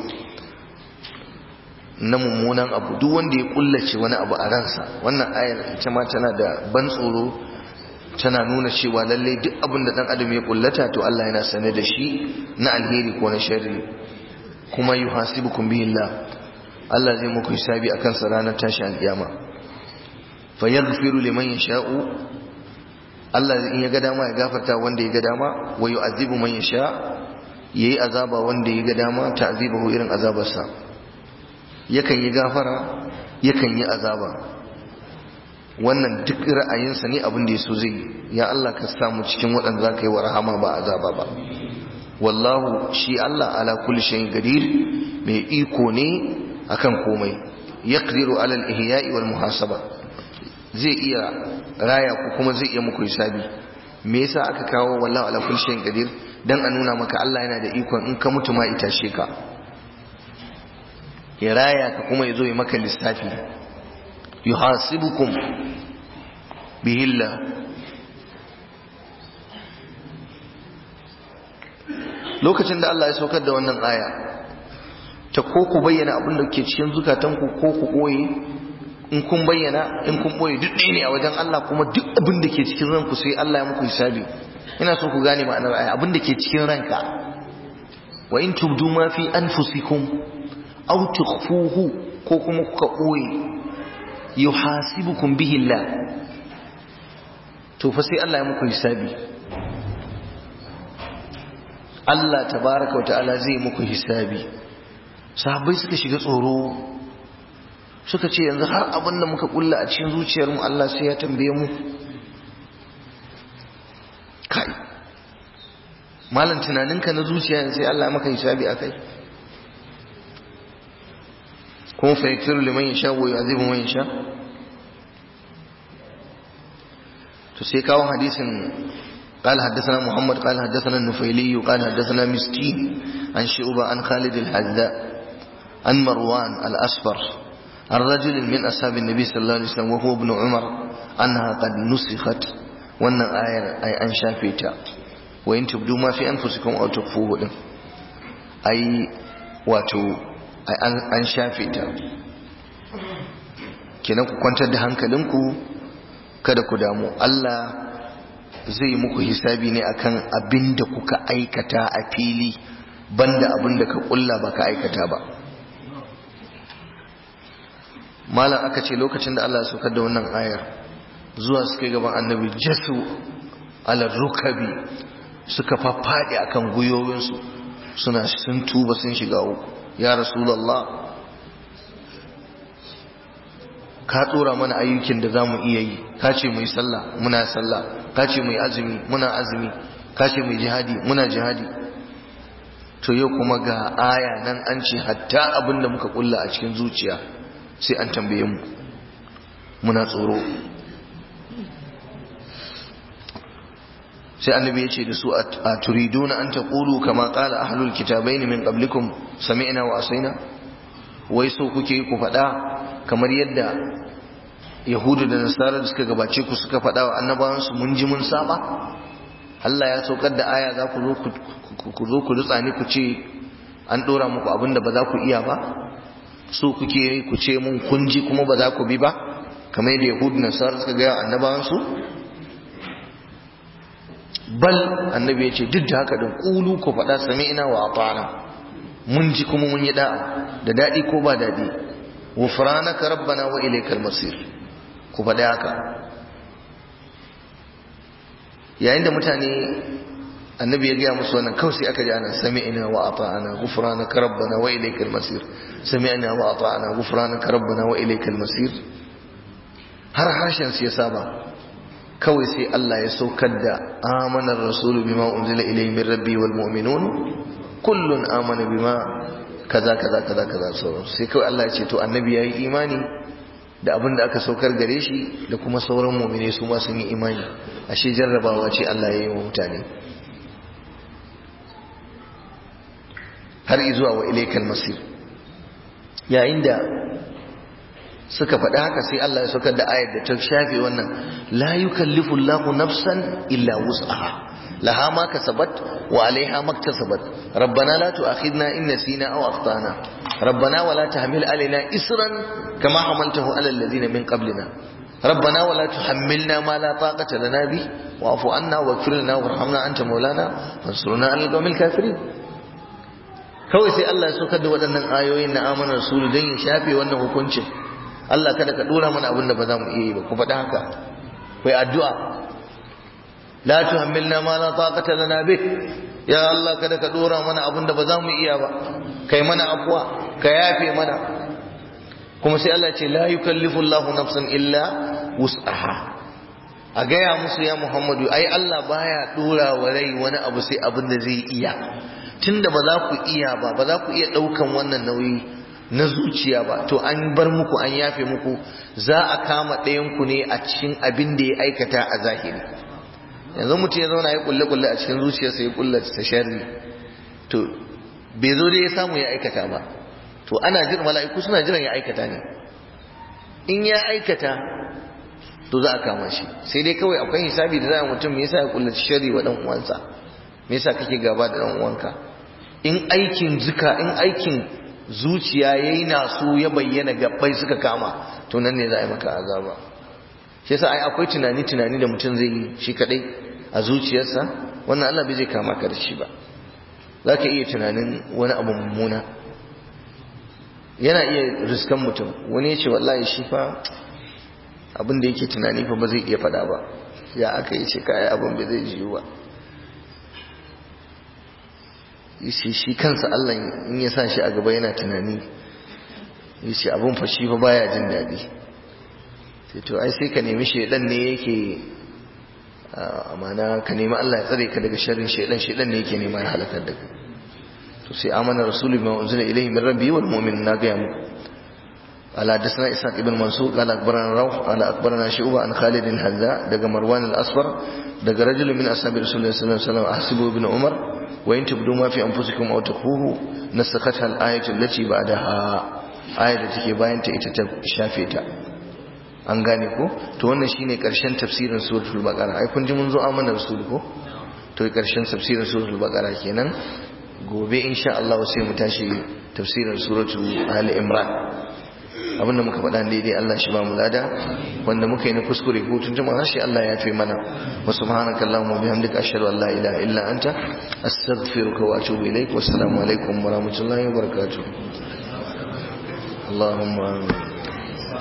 na mummunan abu, duk wanda ya kullace wani abu a ransa. wannan ayar ita ma tana da ban tsoro, tana nuna cewa lalle duk abin da dan adam ya kullata to Allah yana sane da shi na alheri ko na sharri. kuma yuhasibukum bihi Allah, Allah zai muku hisabi akan sa ranar tashi alkiyama. fa yaghfiru liman yasha'u, Allah in ya ga dama ya gafarta wanda ya ga dama, wa yu'adhibu man yasha, yayi azaba wanda ya ga dama, ta'zibuhu irin azabarsa. yakan yi gafara yakan yi azaba, wannan duk ra'ayinsa ne abin da yaso zai. ya Allah ka samu cikin waɗanda zaka yi wa rahama ba azaba ba. wallahu shi Allah ala kulli shay'in qadir, mai iko ne akan komai. yaqdiru ala al-ihya'i wal muhasaba, zai iya raya ku kuma zai iya muku hisabi. me yasa aka kawo wallahu ala kulli shay'in qadir? dan a nuna maka Allah yana da ikon in ka mutu ma ita she ka, ya raya ka kuma yazo ya maka lissafi. yuhasibukum bihillah, lokacin da Allah ya saukar da wannan aya ta ko ku bayyana abin da ke cikin zukatanku ko ku boye, in kun bayyana in kun boye duk ɗaya ne a wajen Allah, kuma duk abin da ke cikin ranku sai Allah ya muku hisabi. ina so ku gane ma'anar aya, abin da ke cikin ranka. wa in tubdu ma fi anfusikum aw tukhfuhu, ko kuma kuka boye, yuhasibukum bihi Allah, to fa sai Allah ya muku hisabi. Allah tabaraka wa ta'ala zai muku hisabi. sahabbai suka shiga tsoro, suka ce yanzu har abin da muka kulla a cikin zuciyarmu Allah sai ya tambaye mu. kai malam, tunaninka na zuciya sai Allah maka hisabi akai. kuma fa yakfiru liman yasha wa yu'adhibu man yasha. to sai kawo hadisin قال حدثنا محمد قال حدثنا النفيلي قال حدثنا مسكين عن شعبة عن خالد الحذاء عن مروان الأصفر عن رجل من أصحاب النبي صلى الله عليه وسلم وهو ابن عمر أنها قد نسخت، وأن آية أي أن شافيتا. وإن تبدوا ما في أنفسكم أو تخفوه أي واتو أي أن شافيتا. kenan ku kwantar da hankalinku, kada ku damu, Allah zai muku hisabi ne akan abin da kuka aikata a fili, banda abin da ka kulla baka aikata ba. malam aka ce lokacin da Allah ya saukar da wannan ayar, zuwa suka gaban annabi jasu ala rukabi, suka faffadi akan guyoyinsu suna sun tuba sun shiga uku. ya rasulullah, ka tsora mana ayyukin da zamu iya yi, ka ce mu yi sallah muna sallah, ka ce mu yi azumi muna azumi, ka ce mu yi jihadi muna jihadi. to yau kuma ga aya nan an ce hatta abin da muka kulla a cikin zuciya sai an tambaye mu, muna tsoro. sai annabi ya ce da su, a turiduna an taqulu kama qala ahlul kitabain min qablikum sami'na wa asaina? wai so kuke ku faɗa kamar yadda yahudu da nasara da suka gabace ku suka faɗa wa annabawansu mun ji mun saba? Allah ya saukar da aya za ku zo ku zo ku rutsa ni ku ce an dora muku abin da ba za ku iya ba? so kuke ku ce mun kun ji kuma ba za ku bi ba, kamar yadda yahudu da nasara suka ga annabawansu? bal annabi ya ce duk da haka din qulu ku faɗa sami'na wa ata'na, mun ji kuma mun yi da'a, da daɗi ko ba daɗi. ghufranaka rabbana wa ilaykal masir, ku faɗa haka. yayin da mutane annabi ya gaya musu wannan kawai sai aka ji ana sami'na wa ata'ana ghufranaka rabbana wa ilaykal masir sami'na wa ata'ana ghufranaka rabbana wa ilaykal masir har harshen su ya saba kawai sai Allah ya saukar da amanar rasulu bima unzila ilayhi min rabbi wal mu'minun kullun amana bima kaza kaza kaza kaza sauran sai kawai Allah ya ce to annabi yayi imani da abin da aka saukar gare shi da kuma sauran mu'mine su ma sun yi imani ashe jarrabawa ce Allah ya yi wa mutane har izuwa wa ilaykal masir yayin da suka faɗa haka sai Allah ya saukar da ayar da ta shafe wannan la yukallifu Allahu nafsan illa wus'aha laha ma kasabat wa 'alayha maktasabat rabbana la tu'akhidna in nasina aw akhtana rabbana wa la tahmil 'alaina isran kama hamaltahu 'ala alladhina min qablina rabbana wa la tuhammilna ma la taqata lana bi wa'fu 'anna waghfir lana warhamna anta maulana fansurna 'alal qawmil kafirin. Kawai sai Allah ya saukar da waɗannan ayoyin na amanar rasulu don ya shafe wannan hukuncin. Allah kada ka dora mana abin da ba za mu iya yi ba, ku faɗi haka kai addu'a la tuhammilna ma la taqata lana bih, ya Allah kada ka dora mana abin da ba za mu iya ba, kai mana afwa ka yafe mana. Kuma sai Allah ce la yukallifu Allahu nafsan illa wus'aha, a gaya musu ya Muhammadu ai Allah baya dora wa rai wani abu sai abin da zai iya. Tunda ba za ku iya ba ba za ku iya ɗaukan wannan nauyi na zuciya ba, to an bar muku an yafe muku, za a kama ɗayanku ne a cikin abin da ya aikata a zahiri. Yanzu mutum ya zauna ya kulle-kulle a cikin zuciyarsa ya kulle ta sharri, to bai zo dai ya samu ya aikata ba, to ana jiran mala'iku suna jiran ya aikata ne. In ya aikata to za a kama shi, sai dai kawai akwai hisabi da za a mutum me yasa ya kulle sharri wa ɗan uwansa, me yasa kake gaba da ɗan uwanka. In aikin zuka in aikin zuciya yayi nasu ya bayyana gabbai suka kama, to nan ne za a yi maka azaba. Shi yasa ai akwai tunani tunani da mutum zai yi shi kadai a zuciyarsa, wannan Allah bai zai kama ka da shi ba. Zaka iya tunanin wani abu mummuna, yana iya riskan mutum. Wani ya ce wallahi shi fa abin da yake tunani fa ba zai iya faɗa ba, ya aka yi ce kai abin bai zai jiyu ba. yace shi kansa Allah in ya sa shi a gaba yana tunani, yace abun fa shi fa baya jin daɗi. sai to ai sai ka nemi shedan ne yake amana, ka nemi Allah ya tsare ka daga sharrin shedan, shedan ne yake neman halakar da kai. to sai amana rasulullahi bima unzila ilayhi min rabbi wal mu'minun, na ga mu ala dasna ishaq ibn mansur qala akbarana rawh ala akbarana shu'ba an khalid bin hadza daga marwan al-asfar daga rajul min ashabi rasulullahi sallallahu alaihi wasallam ahsibu ibn umar wa in tubdu ma fi anfusikum aw takhuhu nasakhatha al-ayatu allati ba'daha, ayat da take bayan ta ita ta shafe ta. an gane ko? to wannan shine karshen tafsirin suratul baqara. ai kun ji mun zo amana rasul ko? to karshen tafsirin suratul baqara kenan. gobe insha Allah sai mu tashi tafsirin suratul ali imran. abinda muka faɗa daidai Allah shi ba mu lada, wanda muka yi na kuskure ko tuntuma harshe Allah ya fi mana. wa subhanaka allahumma bihamdika ashhadu an la ilaha illa anta astaghfiruka wa atubu ilaik. wassalamu alaikum wa rahmatullahi wa barakatuh. Allahumma